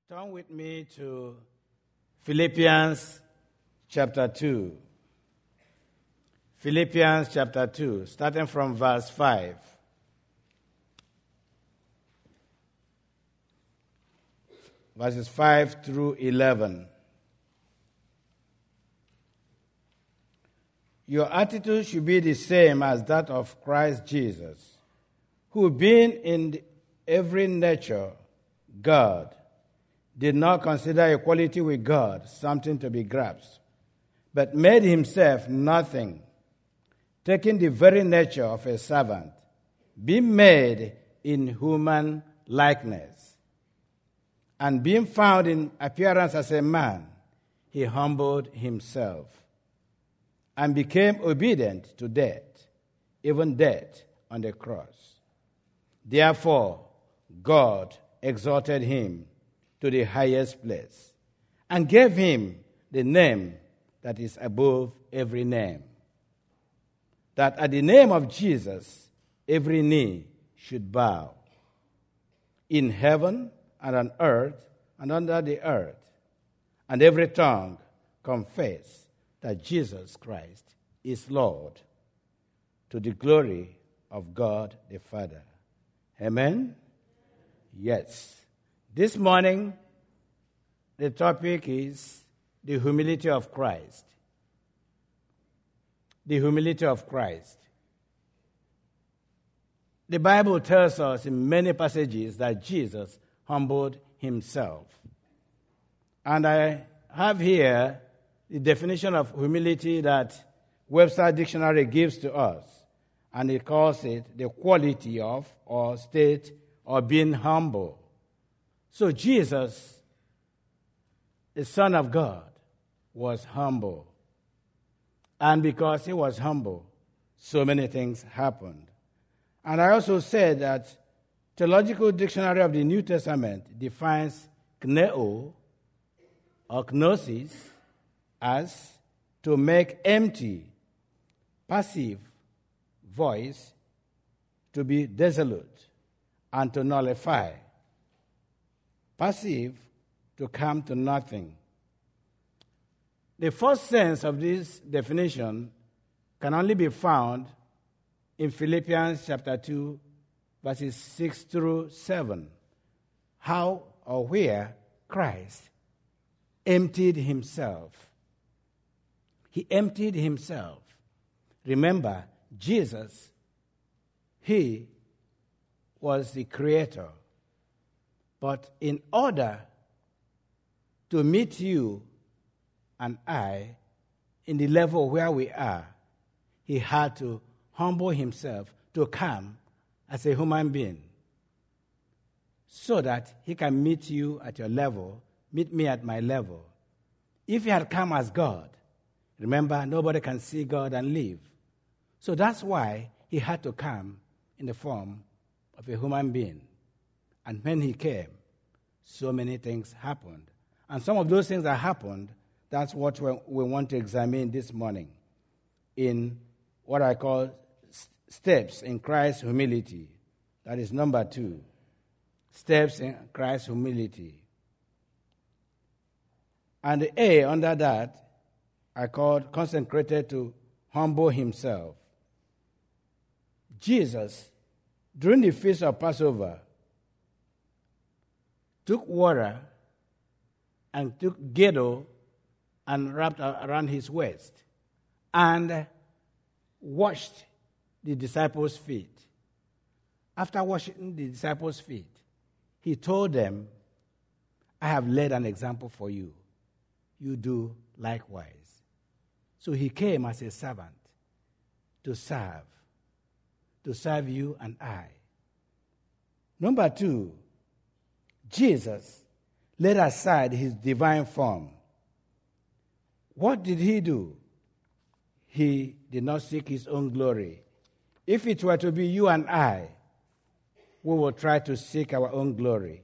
Turn with me to Philippians chapter 2. Philippians chapter 2, starting from verse 5. Verses 5 through 11. Your attitude should be the same as that of Christ Jesus, who being in every nature God, did not consider equality with God something to be grasped, but made himself nothing, taking the very nature of a servant, being made in human likeness. And being found in appearance as a man, he humbled himself and became obedient to death, even death on the cross. Therefore, God exalted him to the highest place and gave him the name that is above every name, that at the name of Jesus every knee should bow, in heaven and on earth and under the earth, and every tongue confess that Jesus Christ is Lord, to the glory of God the Father. Amen? Yes. This morning, the topic is the humility of Christ. The humility of Christ. The Bible tells us in many passages that Jesus humbled himself. And I have here the definition of humility that Webster Dictionary gives to us. And it calls it the quality of, or state, or being humble. So Jesus, the Son of God, was humble. And because he was humble, so many things happened. And I also said that Theological Dictionary of the New Testament defines kneo, or gnosis, as to make empty, passive, voice, to be desolate, and to nullify. Passive, to come to nothing. The first sense of this definition can only be found in Philippians chapter 2, verses 6 through 7. How or where Christ emptied himself. He emptied himself. Remember, Jesus, he was the creator. But in order to meet you and I in the level where we are, he had to humble himself to come as a human being so that he can meet you at your level, meet me at my level. If he had come as God, remember, nobody can see God and live. So that's why he had to come in the form of a human being. And when he came, so many things happened. And some of those things that happened, that's what we want to examine this morning in what I call steps in Christ's humility. That is number 2. Steps in Christ's humility. And the A under that, I called consecrated to humble himself. Jesus, during the feast of Passover, took water and took girdle and wrapped around his waist and washed the disciples' feet. After washing the disciples' feet, he told them, I have laid an example for you. You do likewise. So he came as a servant to serve you and I. Number 2, Jesus laid aside his divine form. What did he do? He did not seek his own glory. If it were to be you and I, we will try to seek our own glory.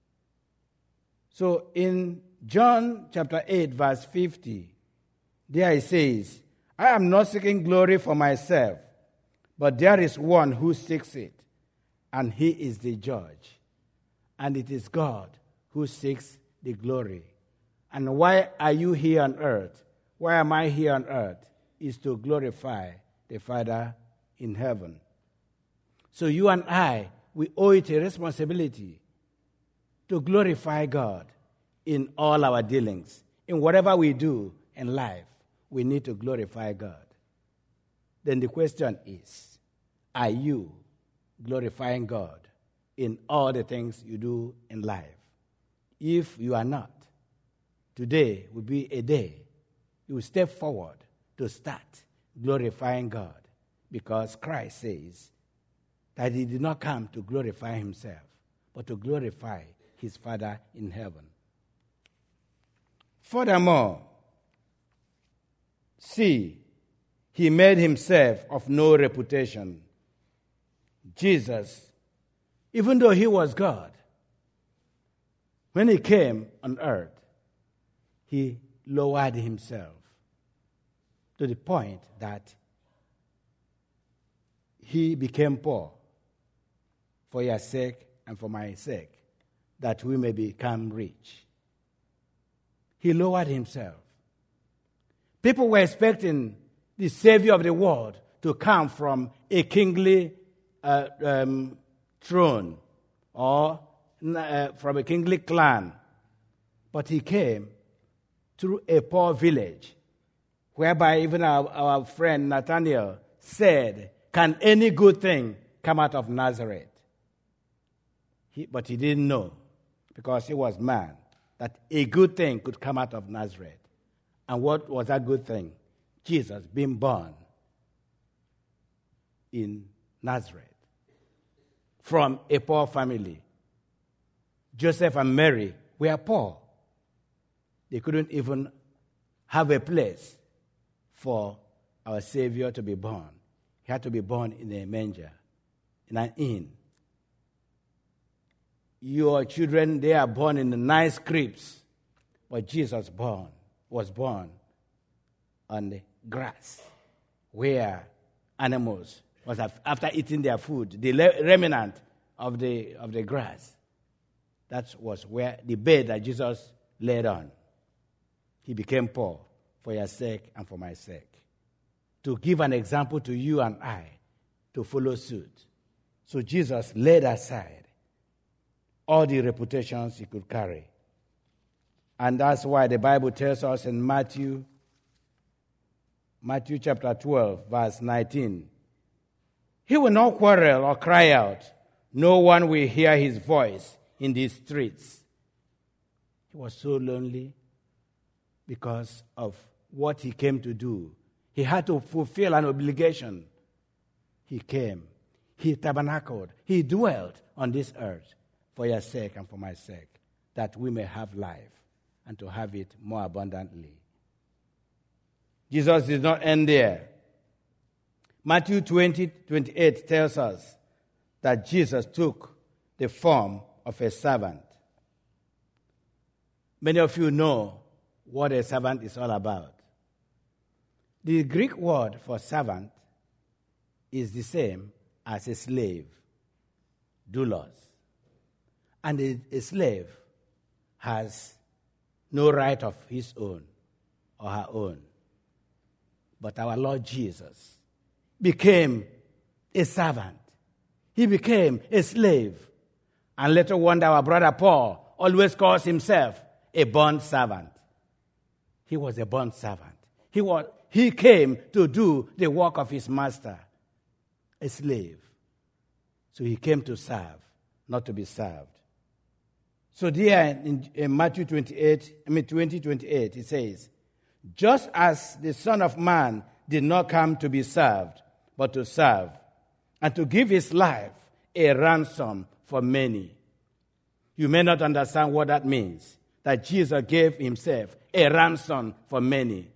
So in John chapter 8, verse 50, there it says, I am not seeking glory for myself, but there is one who seeks it, and he is the judge. And it is God who seeks the glory. And why are you here on earth? Why am I here on earth? Is to glorify the Father in heaven. So you and I, we owe it a responsibility to glorify God in all our dealings. In whatever we do in life, we need to glorify God. Then the question is, are you glorifying God in all the things you do in life? If you are not, today will be a day you will step forward to start glorifying God, because Christ says that he did not come to glorify himself, but to glorify his Father in heaven. Furthermore, see, he made himself of no reputation. Jesus, even though he was God, when he came on earth, he lowered himself to the point that he became poor for your sake and for my sake, that we may become rich. He lowered himself. People were expecting the Savior of the world to come from a kingly throne or from a kingly clan. But he came through a poor village, whereby even our friend Nathanael said, "Can any good thing come out of Nazareth?" But he didn't know, because he was man, that a good thing could come out of Nazareth. And what was that good thing? Jesus being born in Nazareth from a poor family. Joseph and Mary were poor. They couldn't even have a place for our Savior to be born. He had to be born in a manger, in an inn. Your children, they are born in the nice cribs, but Jesus was born on the grass, where animals was after eating their food, the remnant of the grass. That was where the bed that Jesus laid on. He became poor for your sake and for my sake, to give an example to you and I to follow suit. So Jesus laid aside all the reputations he could carry. And that's why the Bible tells us in Matthew chapter 12, verse 19, he will not quarrel or cry out. No one will hear his voice in these streets. He was so lonely because of what he came to do. He had to fulfill an obligation. He came. He tabernacled. He dwelt on this earth for your sake and for my sake, that we may have life and to have it more abundantly. Jesus did not end there. Matthew 20:28 tells us that Jesus took the form of a servant. Many of you know what a servant is all about. The Greek word for servant is the same as a slave, doulos. And a slave has no right of his own or her own. But our Lord Jesus became a servant. He became a slave. And little wonder our brother Paul always calls himself a bond servant. He was a bond servant. He came to do the work of his master, a slave. So he came to serve, not to be served. So there in Matthew 20:28, it says, just as the Son of Man did not come to be served, but to serve, and to give his life a ransom for many. You may not understand what that means, that Jesus gave himself a ransom for many.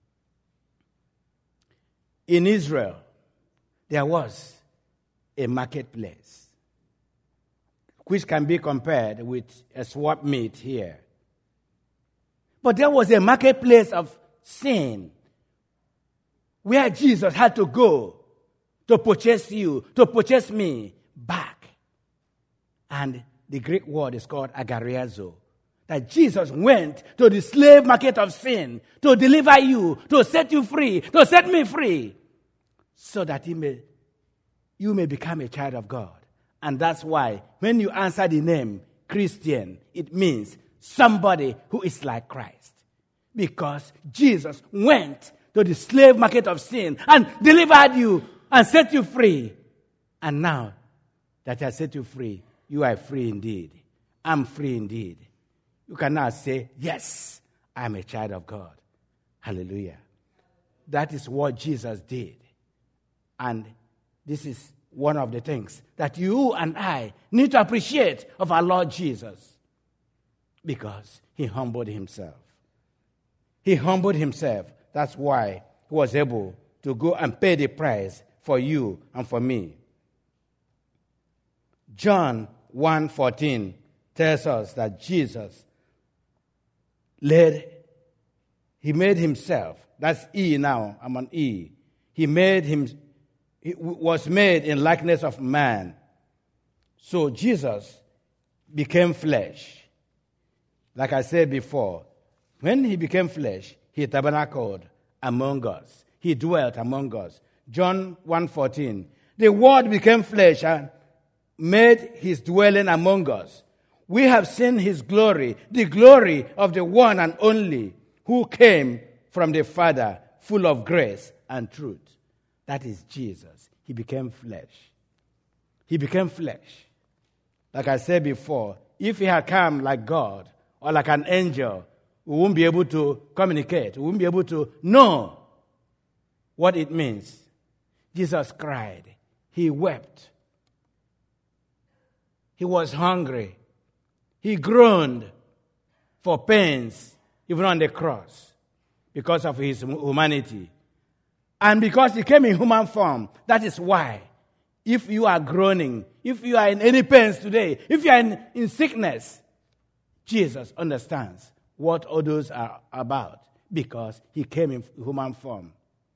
In Israel, there was a marketplace, which can be compared with a swap meet here. But there was a marketplace of sin where Jesus had to go to purchase you, to purchase me back. And the Greek word is called agariazo. That Jesus went to the slave market of sin to deliver you, to set you free, to set me free, so that you may become a child of God. And that's why when you answer the name Christian, it means somebody who is like Christ. Because Jesus went to the slave market of sin and delivered you and set you free. And now that I set you free, you are free indeed. I'm free indeed. You can now say, yes, I'm a child of God. Hallelujah. That is what Jesus did. And this is one of the things that you and I need to appreciate of our Lord Jesus. Because he humbled himself. He humbled himself. That's why he was able to go and pay the price for you and for me. John 1:14 tells us that Jesus he made himself. That's E now. I'm on E. He was made in likeness of man. So Jesus became flesh. Like I said before, when he became flesh, he tabernacled among us. He dwelt among us. John 1:14. The Word became flesh and made his dwelling among us. We have seen his glory, the glory of the one and only who came from the Father, full of grace and truth. That is Jesus. He became flesh. He became flesh. Like I said before, if he had come like God or like an angel, we wouldn't be able to communicate. We wouldn't be able to know what it means. Jesus cried. He wept. He was hungry. He groaned for pains, even on the cross, because of his humanity. And because he came in human form, that is why, if you are groaning, if you are in any pains today, if you are in sickness, Jesus understands what all those are about, because he came in human form,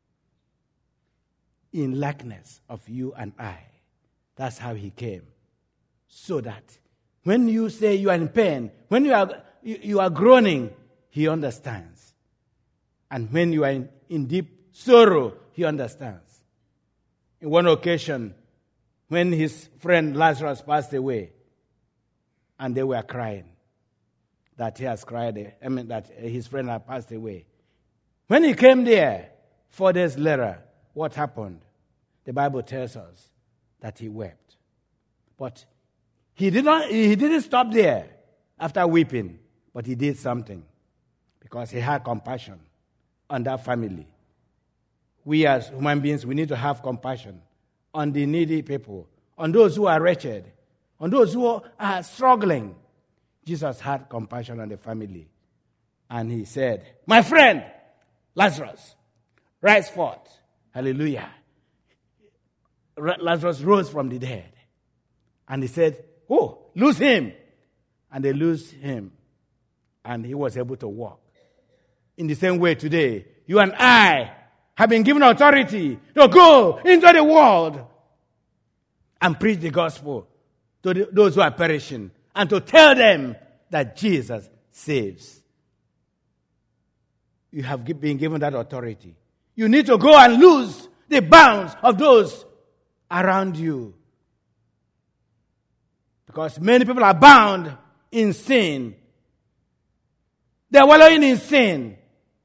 in likeness of you and I. That's how he came. So that when you say you are in pain, when you are groaning, he understands. And when you are in deep sorrow, he understands. In one occasion, when his friend Lazarus passed away, and they were crying that he has that his friend had passed away. When he came there, 4 days later, what happened? The Bible tells us that he wept. But he didn't stop there after weeping, but he did something because he had compassion on that family. We as human beings, we need to have compassion on the needy people, on those who are wretched, on those who are struggling. Jesus had compassion on the family. And he said, my friend, Lazarus, rise forth. Hallelujah. Lazarus rose from the dead. And he said, oh, loose him. And they loosed him. And he was able to walk. In the same way today, you and I have been given authority to go into the world and preach the gospel to those who are perishing and to tell them that Jesus saves. You have been given that authority. You need to go and loose the bounds of those around you. Because many people are bound in sin. They are wallowing in sin.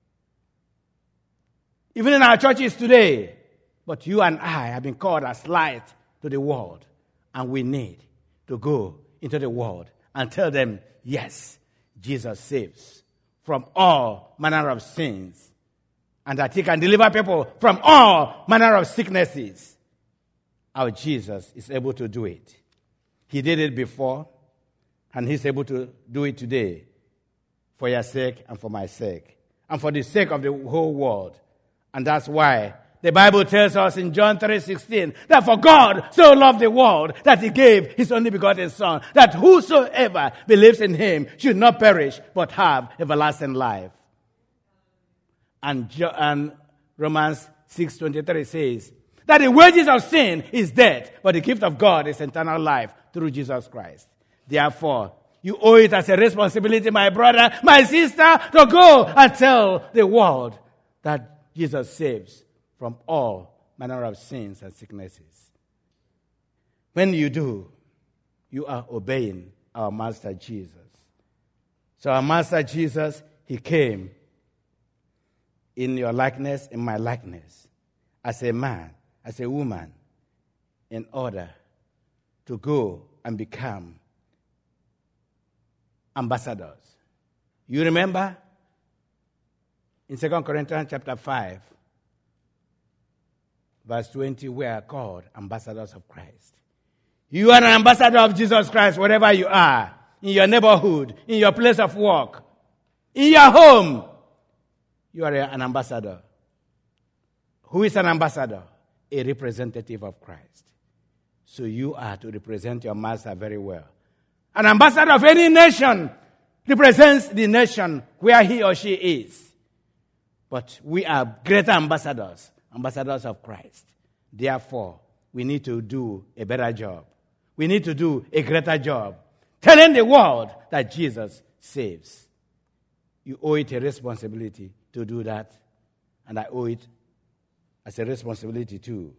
Even in our churches today. But you and I have been called as light to the world. And we need to go into the world and tell them, yes, Jesus saves from all manner of sins. And that he can deliver people from all manner of sicknesses. Our Jesus is able to do it. He did it before, and he's able to do it today for your sake and for my sake, and for the sake of the whole world. And that's why the Bible tells us in John 3:16 that for God so loved the world that he gave his only begotten Son, that whosoever believes in him should not perish but have everlasting life. And Romans 6:23 says that the wages of sin is death, but the gift of God is eternal life through Jesus Christ. Therefore, You owe it as a responsibility, my brother, my sister, to go and tell the world that Jesus saves from all manner of sins and sicknesses. When you do, you are obeying our Master Jesus. So our Master Jesus, he came in your likeness, in my likeness, as a man, as a woman, in order to go and become ambassadors. You remember in 2 Corinthians chapter 5, verse 20, we are called ambassadors of Christ. You are an ambassador of Jesus Christ wherever you are, in your neighborhood, in your place of work, in your home. You are an ambassador. Who is an ambassador? A representative of Christ. So you are to represent your master very well. An ambassador of any nation represents the nation where he or she is. But we are greater ambassadors, ambassadors of Christ. Therefore, we need to do a better job. We need to do a greater job, telling the world that Jesus saves. You owe it a responsibility to do that, and I owe it as a responsibility too.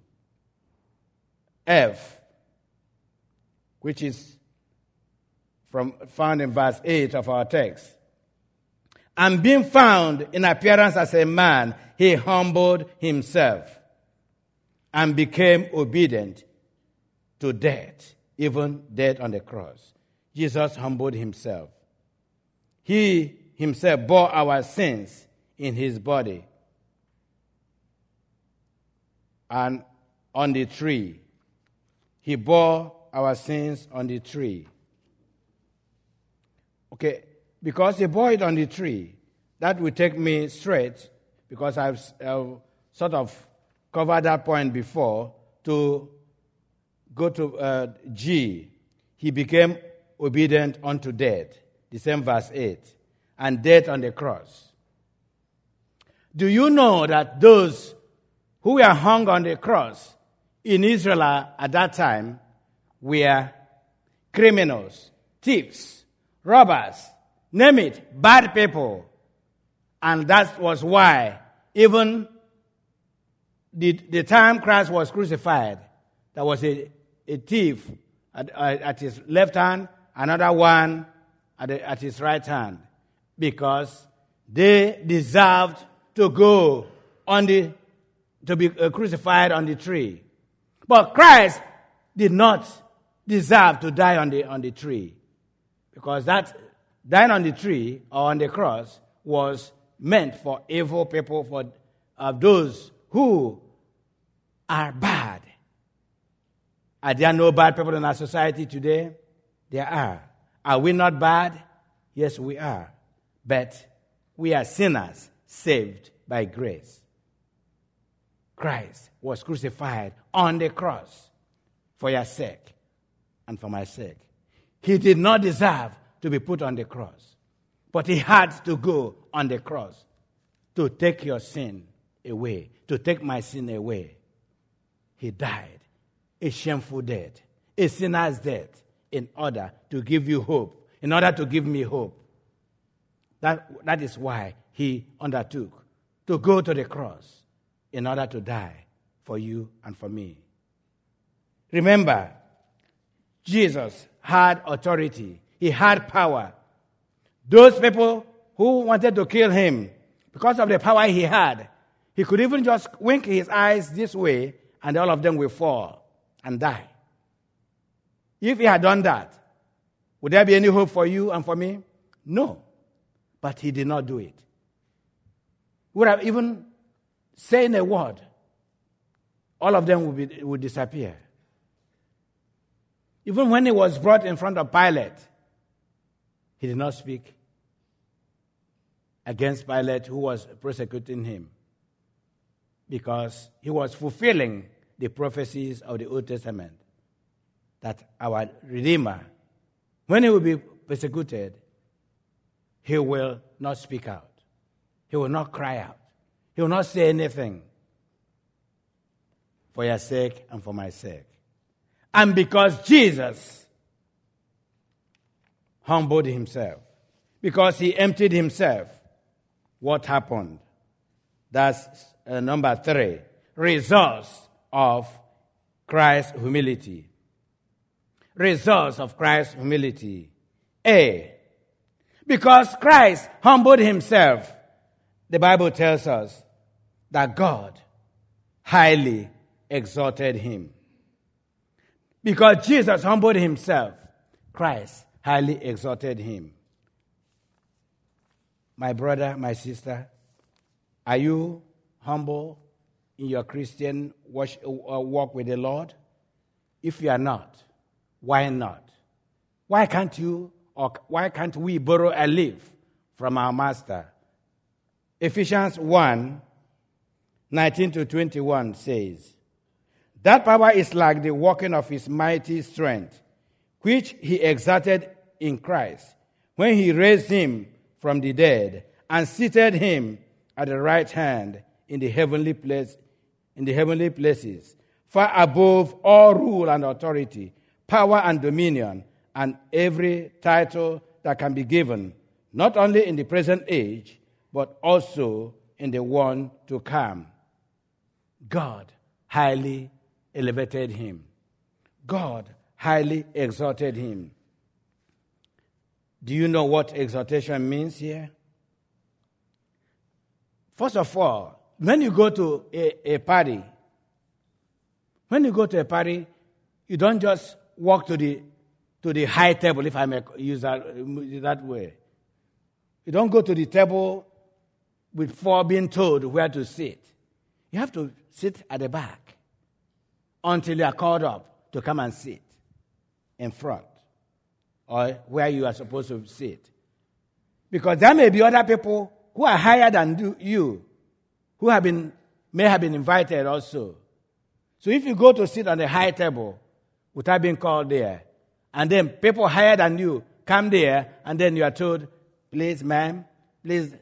F, which is found in verse 8 of our text. And being found in appearance as a man, he humbled himself and became obedient to death, even death on the cross. Jesus humbled himself. He himself bore our sins in his body. And on the tree, he bore our sins on the tree. Okay, because he bore it on the tree, that will take me straight, because I've sort of covered that point before, to go to G. He became obedient unto death, the same verse 8, and death on the cross. Do you know that those who were hung on the cross in Israel at that time were criminals, thieves, robbers, name it, bad people. And that was why even the time Christ was crucified, there was a thief at his left hand, another one at his right hand, because they deserved to go to be crucified on the tree. But Christ did not deserve to die on the tree, because that dying on the tree or on the cross was meant for evil people, for those who are bad. Are there no bad people in our society today? There are. Are we not bad? Yes, we are. But we are sinners saved by grace. Christ was crucified on the cross for your sake and for my sake. He did not deserve to be put on the cross, but he had to go on the cross to take your sin away, to take my sin away. He died a shameful death, a sinner's death, in order to give you hope, in order to give me hope. That is why he undertook to go to the cross in order to die for you and for me. Remember, Jesus had authority. He had power. Those people who wanted to kill him, because of the power he had, he could even just wink his eyes this way and all of them will fall and die. If he had done that, would there be any hope for you and for me? No. But he did not do it. Would have even said a word, all of them would disappear. Even when he was brought in front of Pilate, he did not speak against Pilate, who was persecuting him, because he was fulfilling the prophecies of the Old Testament that our Redeemer, when he will be persecuted, he will not speak out. He will not cry out. He will not say anything for your sake and for my sake. And because Jesus humbled himself. Because he emptied himself. What happened? That's number 3. Results of Christ's humility. Results of Christ's humility. A. Because Christ humbled himself, the Bible tells us that God highly exalted him. Because Jesus humbled himself, Christ highly exalted him. My brother, my sister, are you humble in your Christian walk with the Lord? If you are not, why not? Why can't we borrow a leaf from our Master? Ephesians 1:19-21 says, that power is like the working of his mighty strength, which he exerted in Christ, when he raised him from the dead and seated him at the right hand in the heavenly places, far above all rule and authority, power and dominion, and every title that can be given, not only in the present age, but also in the one to come. God highly elevated him. God highly exalted him. Do you know what exaltation means here? First of all, when you go to a party, you don't just walk to the high table, if I may use that way. You don't go to the table before being told where to sit. You have to sit at the back until you are called up to come and sit in front or where you are supposed to sit. Because there may be other people who are higher than you, who may have been invited also. So if you go to sit on the high table without being called there, and then people higher than you come there, and then you are told, please, ma'am, please,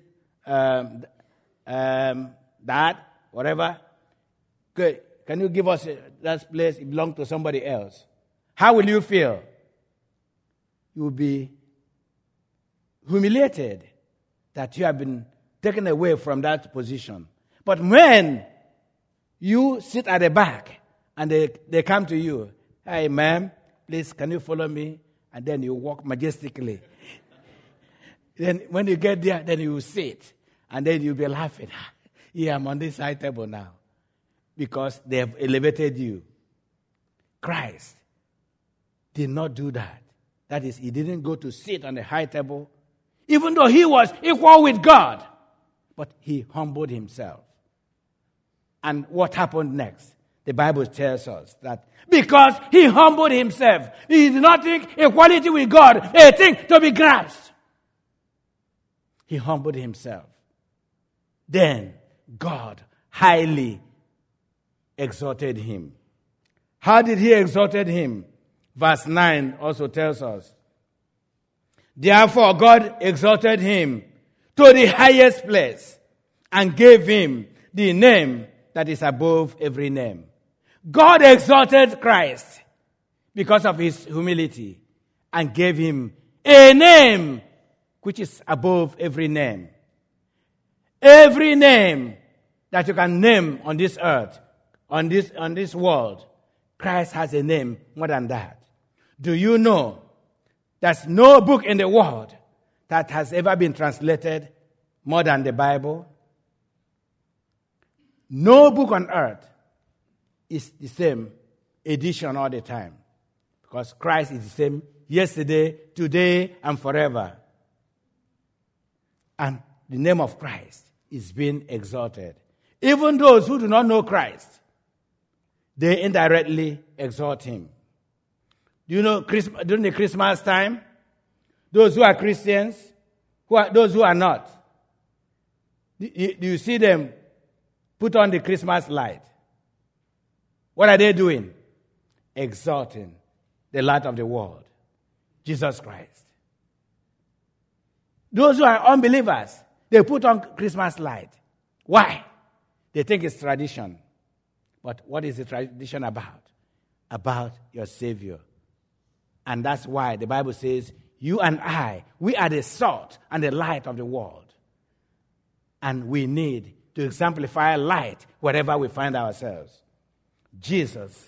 dad, whatever, good. Can you give us that place? It belongs to somebody else. How will you feel? You will be humiliated that you have been taken away from that position. But when you sit at the back and they come to you, hey, ma'am, please, can you follow me? And then you walk majestically. Then when you get there, then you sit. And then you'll be laughing. Yeah, I'm on this high table now. Because they have elevated you. Christ did not do that. That is, he didn't go to sit on the high table, even though he was equal with God. But he humbled himself. And what happened next? The Bible tells us that because he humbled himself, he did not think equality with God a thing to be grasped. He humbled himself. Then God highly exalted him. How did he exalted him? Verse 9 also tells us. Therefore God exalted him to the highest place and gave him the name that is above every name. God exalted Christ because of his humility and gave him a name which is above every name. Every name that you can name on this earth, on this world, Christ has a name more than that. Do you know there's no book in the world that has ever been translated more than the Bible? No book on earth is the same edition all the time. Because Christ is the same yesterday, today, and forever. And the name of Christ is being exalted. Even those who do not know Christ, they indirectly exalt him. Do you know during the Christmas time, those who are Christians, those who are not, do you see them put on the Christmas light? What are they doing? Exalting the light of the world, Jesus Christ. Those who are unbelievers, they put on Christmas light. Why? They think it's tradition. But what is the tradition about? About your Savior. And that's why the Bible says, You and I, we are the salt and the light of the world. And we need to exemplify light wherever we find ourselves. Jesus'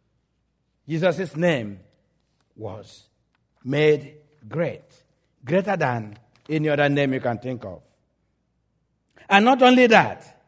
name was made great, greater than any other name you can think of. And not only that,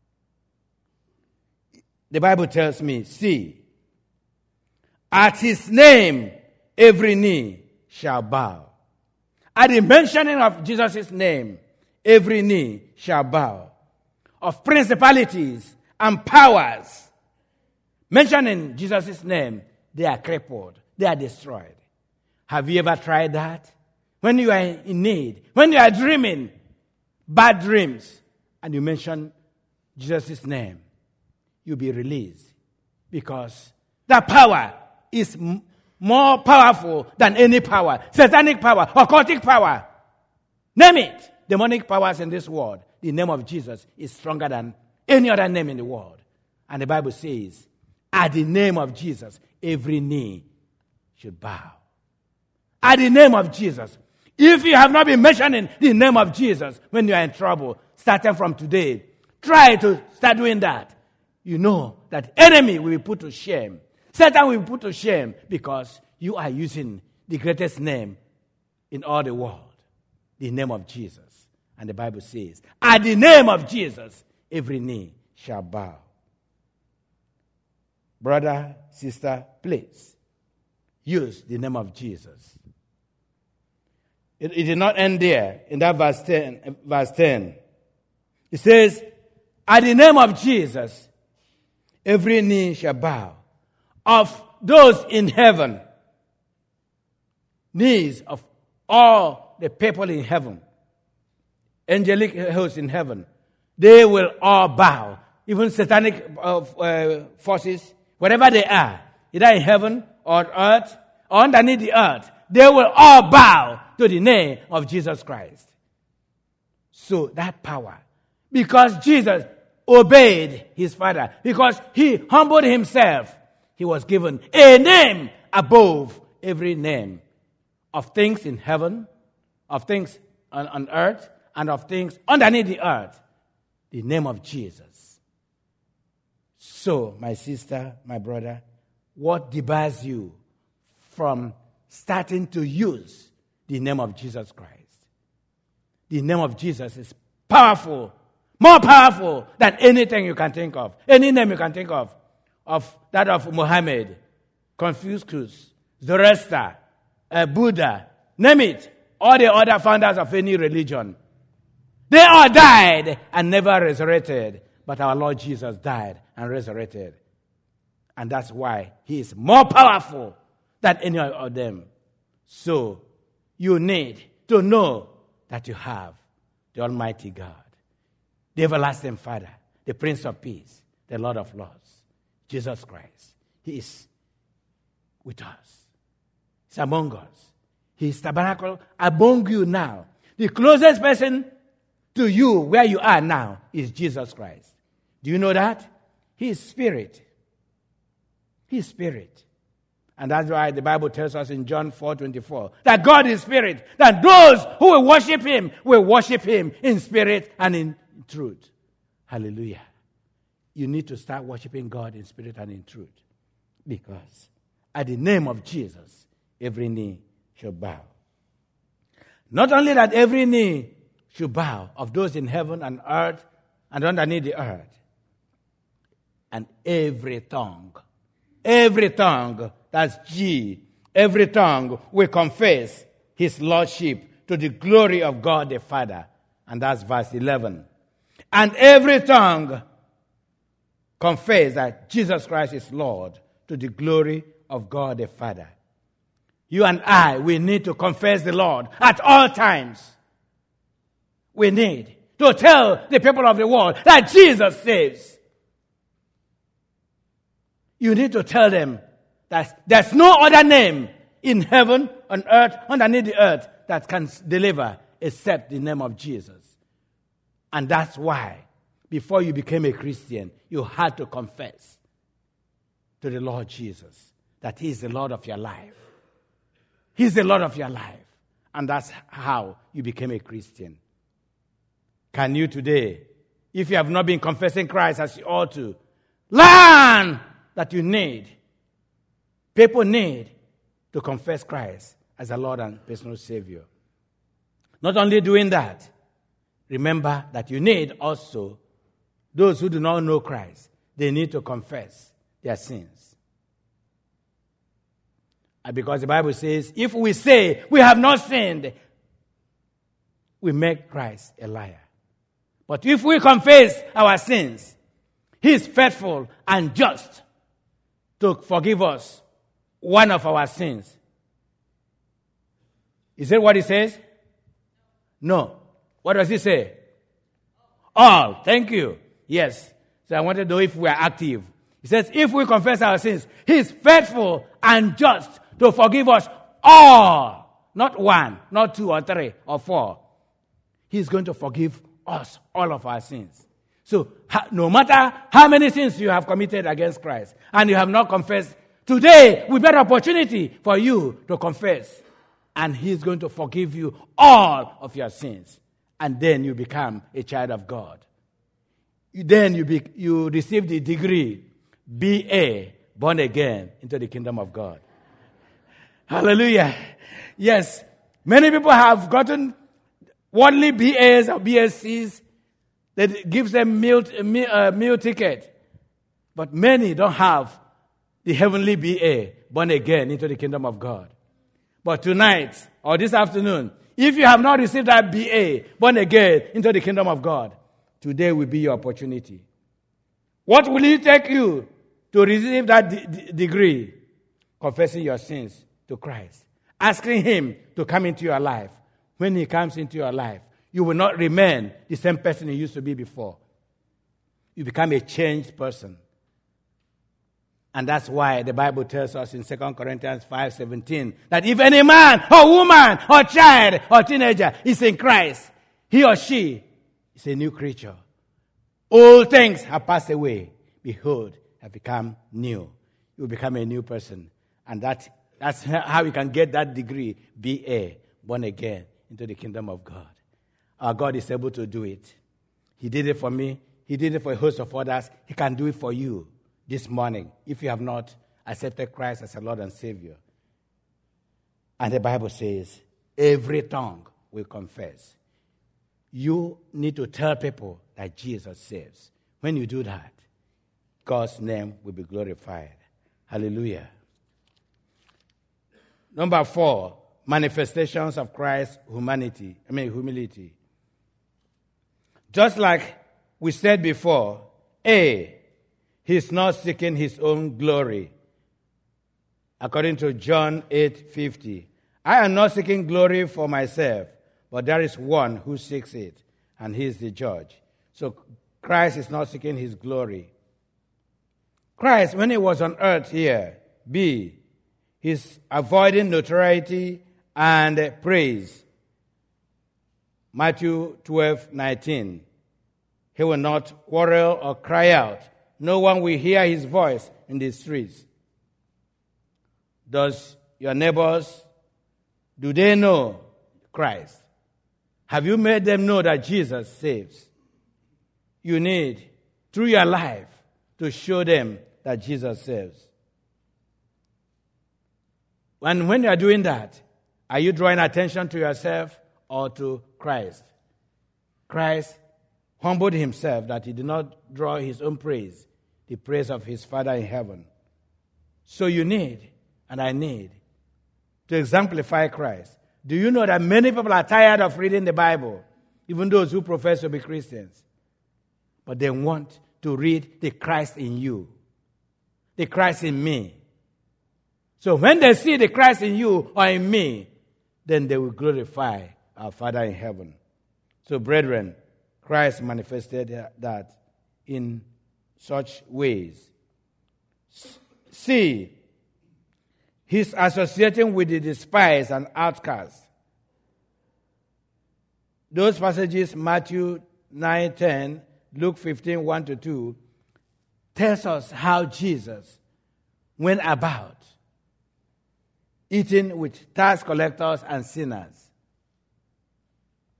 the Bible tells me, see, at his name every knee shall bow. At the mentioning of Jesus' name, every knee shall bow. Of principalities and powers, mentioning Jesus' name, they are crippled, they are destroyed. Have you ever tried that? When you are in need, when you are dreaming bad dreams, and you mention Jesus' name, you'll be released. Because that power is more powerful than any power. Satanic power, occultic power. Name it. Demonic powers in this world. The name of Jesus is stronger than any other name in the world. And the Bible says, at the name of Jesus, every knee should bow. At the name of Jesus. If you have not been mentioning the name of Jesus when you are in trouble, starting from today, try to start doing that. You know that enemy will be put to shame. Satan will be put to shame because you are using the greatest name in all the world, the name of Jesus. And the Bible says, at the name of Jesus, every knee shall bow. Brother, sister, please use the name of Jesus. It did not end there in that verse 10. It says, at the name of Jesus, every knee shall bow. Of those in heaven, knees of all the people in heaven, angelic hosts in heaven, they will all bow. Even satanic forces, wherever they are, either in heaven or earth or underneath the earth, they will all bow to the name of Jesus Christ. So that power, because Jesus obeyed his Father, because he humbled himself, he was given a name above every name of things in heaven, of things on earth, and of things underneath the earth. The name of Jesus. So, my sister, my brother, what debars you from starting to use the name of Jesus Christ? The name of Jesus is powerful, more powerful than anything you can think of. Any name you can think of that of Muhammad, Confucius, Zoroaster, Buddha, name it, all the other founders of any religion. They all died and never resurrected, but our Lord Jesus died and resurrected. And that's why he is more powerful than any of them. So you need to know that you have the Almighty God, the everlasting Father, the Prince of Peace, the Lord of Lords, Jesus Christ. He is with us. He's among us. He is tabernacle among you now. The closest person to you where you are now is Jesus Christ. Do you know that? He is spirit. He is spirit. And that's why the Bible tells us in John 4:24 that God is spirit, that those who will worship him in spirit and in truth. Hallelujah. You need to start worshiping God in spirit and in truth. Because at the name of Jesus, every knee shall bow. Not only that every knee should bow of those in heaven and earth and underneath the earth. And every tongue, that's G, every tongue will confess his lordship to the glory of God the Father. And that's verse 11. And every tongue confess that Jesus Christ is Lord to the glory of God the Father. You and I, we need to confess the Lord at all times. We need to tell the people of the world that Jesus saves. You need to tell them that there's no other name in heaven, on earth, underneath the earth that can deliver except the name of Jesus. And that's why, before you became a Christian, you had to confess to the Lord Jesus that He is the Lord of your life. He's the Lord of your life. And that's how you became a Christian. Can you today, if you have not been confessing Christ as you ought to, learn that you need, people need to confess Christ as a Lord and personal Savior. Not only doing that, remember that you need also those who do not know Christ. They need to confess their sins. And because the Bible says, if we say we have not sinned, we make Christ a liar. But if we confess our sins, He is faithful and just to forgive us one of our sins. Is that what He says? No. What does He say? All. Thank you. Yes. So I want to know if we are active. He says, if we confess our sins, He is faithful and just to forgive us all. Not one, not two or three or four. He is going to forgive us all of our sins. So no matter how many sins you have committed against Christ and you have not confessed, today we get an opportunity for you to confess. And He is going to forgive you all of your sins. And then you become a child of God. Then you receive the degree, BA, born again into the kingdom of God. Hallelujah. Yes, many people have gotten worldly BAs or BSCs that gives them meal ticket. But many don't have the heavenly BA, born again into the kingdom of God. But tonight, or this afternoon, if you have not received that BA, born again into the kingdom of God, today will be your opportunity. What will it take you to receive that degree? Confessing your sins to Christ. Asking Him to come into your life. When He comes into your life, you will not remain the same person you used to be before. You become a changed person. And that's why the Bible tells us in 2 Corinthians 5:17 that if any man or woman or child or teenager is in Christ, he or she is a new creature. All things have passed away. Behold, have become new. You will become a new person. And that's how you can get that degree, BA, born again, into the kingdom of God. Our God is able to do it. He did it for me. He did it for a host of others. He can do it for you this morning if you have not accepted Christ as a Lord and Savior. And the Bible says, every tongue will confess. You need to tell people that Jesus saves. When you do that, God's name will be glorified. Hallelujah. Number 4, manifestations of Christ's humility. Just like we said before, He's not seeking His own glory. According to John 8:50, I am not seeking glory for myself, but there is one who seeks it, and He is the judge. So Christ is not seeking His glory. Christ, when He was on earth here, He's avoiding notoriety and praise. Matthew 12:19. He will not quarrel or cry out. No one will hear His voice in the streets. Does your neighbors, do they know Christ? Have you made them know that Jesus saves? You need, through your life, to show them that Jesus saves. And when you are doing that, are you drawing attention to yourself or to Christ? Christ humbled Himself that He did not draw His own praise, the praise of His Father in heaven. So you need, and I need, to exemplify Christ. Do you know that many people are tired of reading the Bible, even those who profess to be Christians? But they want to read the Christ in you, the Christ in me. So when they see the Christ in you or in me, then they will glorify our Father in heaven. So brethren, Christ manifested that in such ways. See, He's associating with the despised and outcast. Those passages, Matthew 9:10, Luke 15:1-2, tells us how Jesus went about eating with tax collectors and sinners.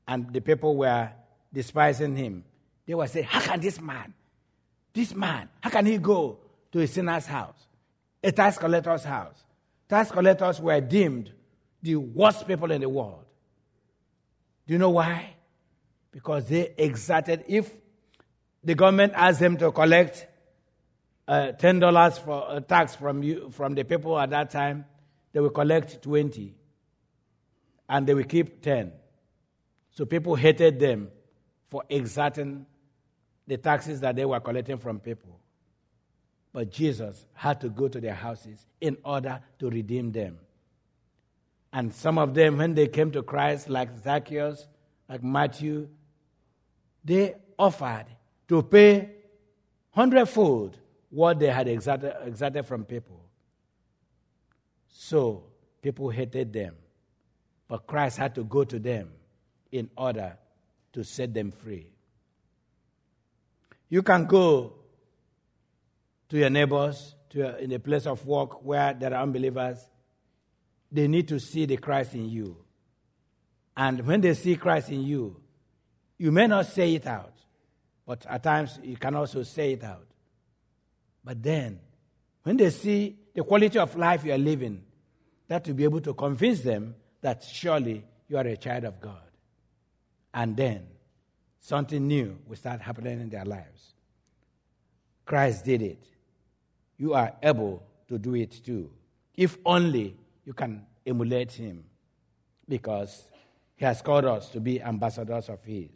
and the people were despising him. They were saying, how can this man, how can he go to a sinner's house, a tax collector's house? Tax collectors were deemed the worst people in the world. Do you know why? Because they exacted, if the government asked them to collect $10 for a tax from the people at that time, they will collect 20, and they will keep 10. So people hated them for exacting the taxes that they were collecting from people. But Jesus had to go to their houses in order to redeem them. And some of them, when they came to Christ, like Zacchaeus, like Matthew, they offered to pay 100-fold what they had exacted from people. So people hated them. But Christ had to go to them in order to set them free. You can go to your neighbors, in a place of work where there are unbelievers. They need to see the Christ in you. And when they see Christ in you, you may not say it out, but at times you can also say it out. But then, when they see the quality of life you are living, that will be able to convince them that surely you are a child of God. And then, something new will start happening in their lives. Christ did it. You are able to do it too. If only you can emulate him, because he has called us to be ambassadors of his.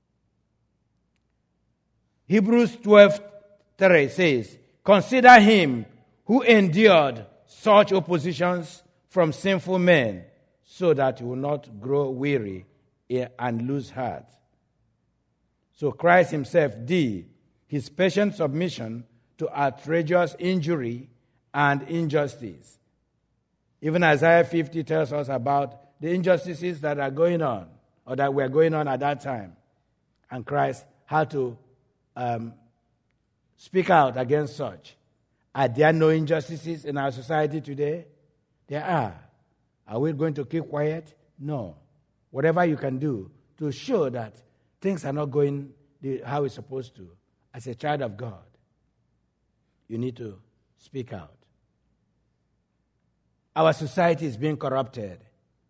Hebrews 12:3 says, consider him who endured such oppositions from sinful men, so that you will not grow weary and lose heart. So Christ himself did his patient submission to outrageous injury and injustice. Even Isaiah 50 tells us about the injustices that are going on, or that were going on at that time. And Christ had to speak out against such. Are there no injustices in our society today? There are. Are we going to keep quiet? No. Whatever you can do to show that things are not going how it's supposed to, as a child of God, you need to speak out. Our society is being corrupted.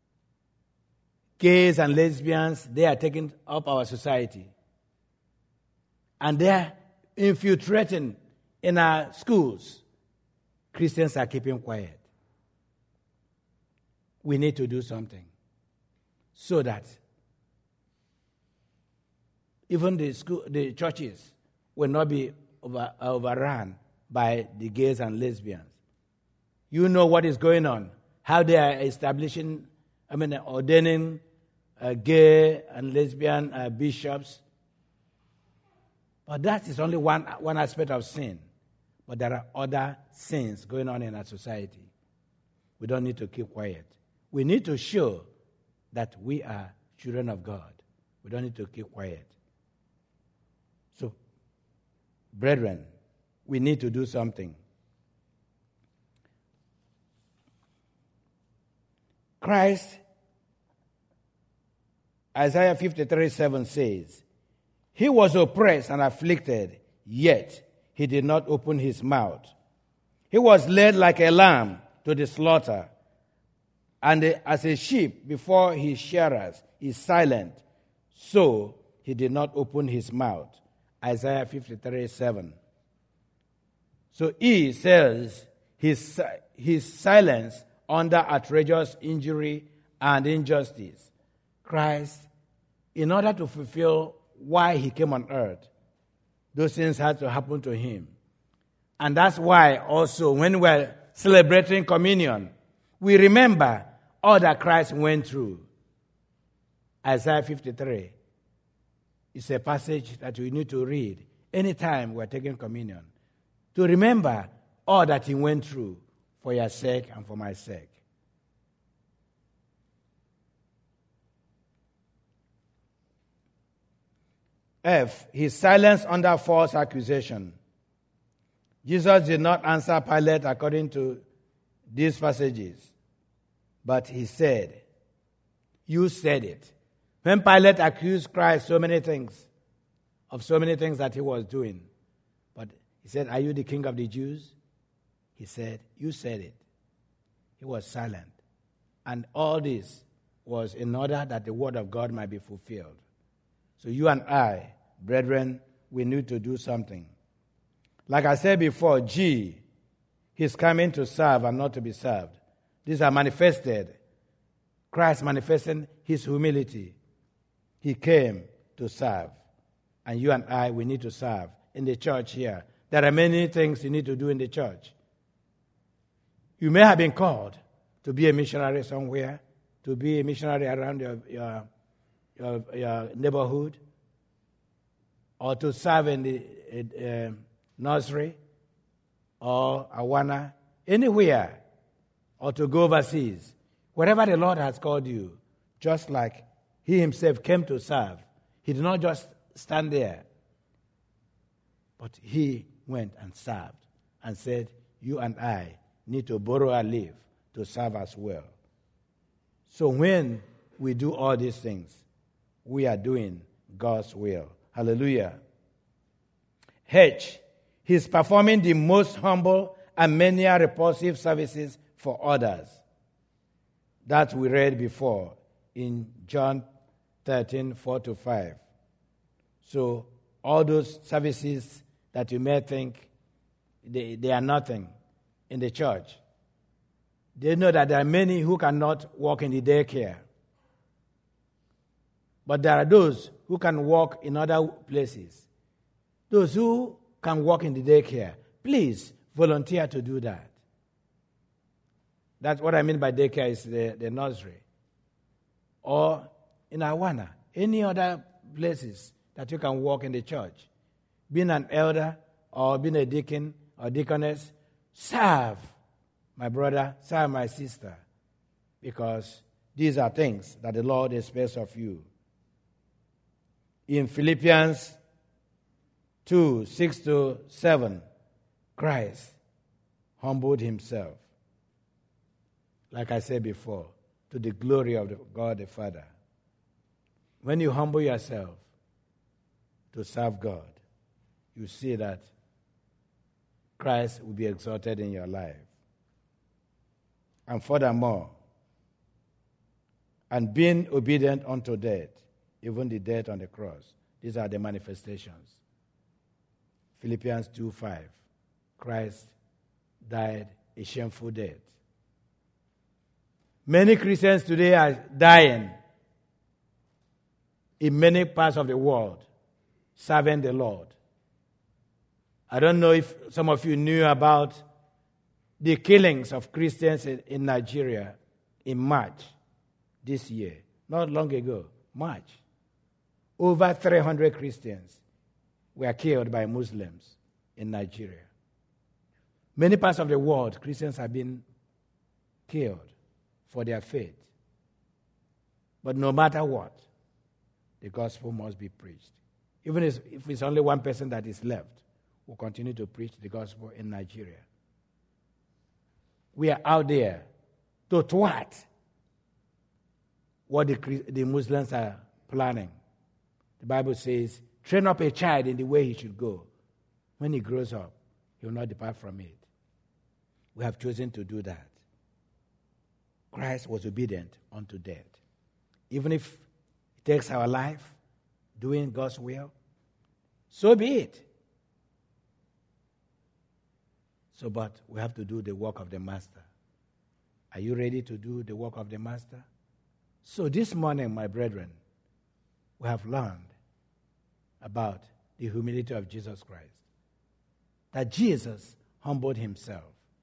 Gays and lesbians, they are taking up our society. And they are infiltrating in our schools. Christians are keeping quiet. We need to do something so that even the churches will not be overrun by the gays and lesbians. You know what is going on, how they are ordaining gay and lesbian bishops. But that is only one aspect of sin. But there are other sins going on in our society. We don't need to keep quiet. We need to show that we are children of God. We don't need to keep quiet. So, brethren, we need to do something. Christ, Isaiah 53:7 says, he was oppressed and afflicted, yet he did not open his mouth. He was led like a lamb to the slaughter, and as a sheep before his shearers is silent, so he did not open his mouth. Isaiah 53:7. So he says his silence under outrageous injury and injustice. Christ, in order to fulfill why he came on earth, those things had to happen to him. And that's why also when we're celebrating communion, we remember all that Christ went through. Isaiah 53 is a passage that we need to read anytime we're taking communion, to remember all that he went through for your sake and for my sake. F, his silence under false accusation. Jesus did not answer Pilate according to these passages, but he said, you said it. When Pilate accused Christ of so many things that he was doing, but he said, "Are you the king of the Jews?" He said, "You said it." He was silent. And all this was in order that the word of God might be fulfilled. So you and I, brethren, we need to do something. Like I said before, he's coming to serve and not to be served. These are manifested. Christ manifesting his humility. He came to serve. And you and I, we need to serve in the church here. There are many things you need to do in the church. You may have been called to be a missionary somewhere, to be a missionary around your neighborhood, or to serve in the nursery or Awana, anywhere, or to go overseas. Wherever the Lord has called you, just like he himself came to serve, he did not just stand there, but he went and served and said, you and I need to borrow our leave to serve as well. So when we do all these things, we are doing God's will. Hallelujah. H, he's performing the most humble and many repulsive services for others. That we read before in John 13, 4-5. So all those services that you may think they are nothing in the church, they know that there are many who cannot walk in the daycare. But there are those who can walk in other places. Those who can walk in the daycare, please volunteer to do that. That's what I mean by daycare is the nursery. Or in Awana, any other places that you can walk in the church. Being an elder or being a deacon or deaconess, serve my brother, serve my sister, because these are things that the Lord expects of you. In Philippians 2, 6-7, Christ humbled himself, like I said before, to the glory of God the Father. When you humble yourself to serve God, you see that Christ will be exalted in your life. And furthermore, and being obedient unto death, even the death on the cross. These are the manifestations. Philippians 2:5. Christ died a shameful death. Many Christians today are dying in many parts of the world, serving the Lord. I don't know if some of you knew about the killings of Christians in Nigeria in March this year. Not long ago, March. Over 300 Christians were killed by Muslims in Nigeria. Many parts of the world, Christians have been killed for their faith. But no matter what, the gospel must be preached. Even if it's only one person that is left, we'll continue to preach the gospel in Nigeria. We are out there to thwart what the Muslims are planning. The Bible says, train up a child in the way he should go. When he grows up, he will not depart from it. We have chosen to do that. Christ was obedient unto death. Even if it takes our life doing God's will, so be it. So, but we have to do the work of the Master. Are you ready to do the work of the Master? So this morning, my brethren, we have learned about the humility of Jesus Christ. That Jesus humbled himself.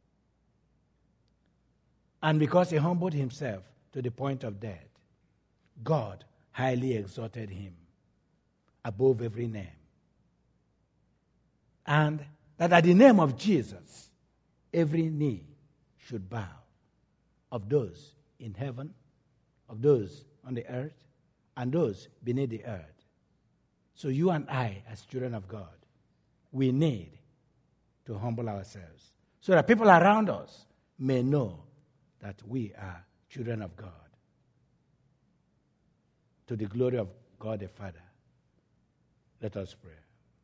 And because he humbled himself to the point of death, God highly exalted him above every name. And that at the name of Jesus, every knee should bow, of those in heaven, of those on the earth, and those beneath the earth. So you and I, as children of God, we need to humble ourselves so that people around us may know that we are children of God. to the glory of God the Father. Let us pray.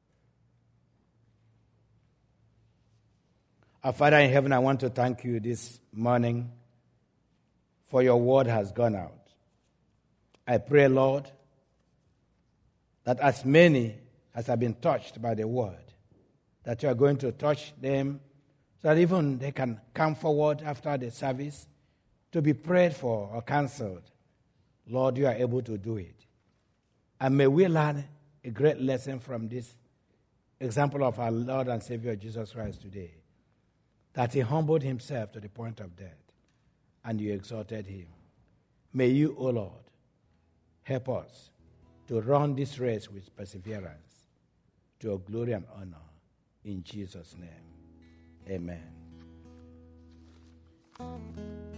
Our Father in heaven, I want to thank you this morning for your word has gone out. I pray, Lord, that as many as have been touched by the word, that you are going to touch them so that even they can come forward after the service to be prayed for or counseled. Lord, you are able to do it. And may we learn a great lesson from this example of our Lord and Savior Jesus Christ today, that he humbled himself to the point of death, and you exalted him. May you, O Lord, help us to run this race with perseverance to your glory and honor. In Jesus' name, amen.